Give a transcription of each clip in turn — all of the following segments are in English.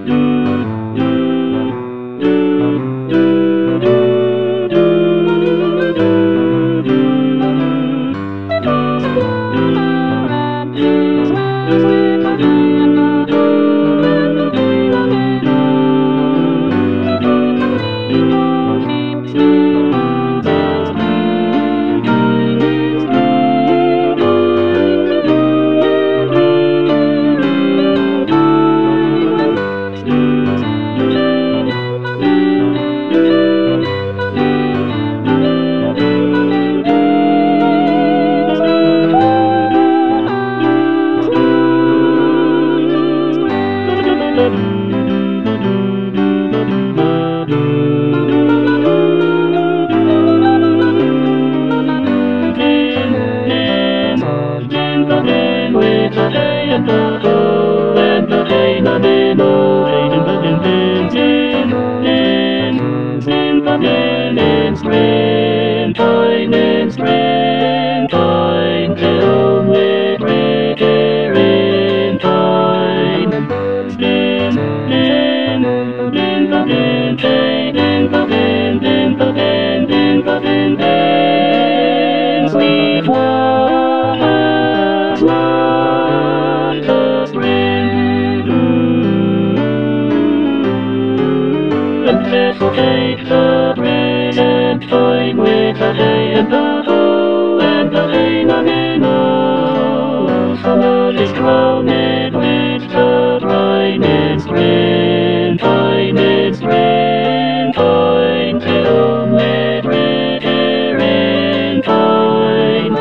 Take the bread and toy with the hay and the hoe and the hay no. Summer is drowned with the brine spring, time till with return time.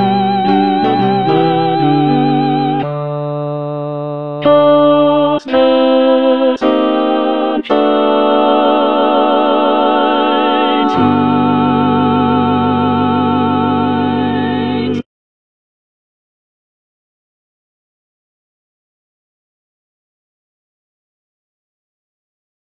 Toast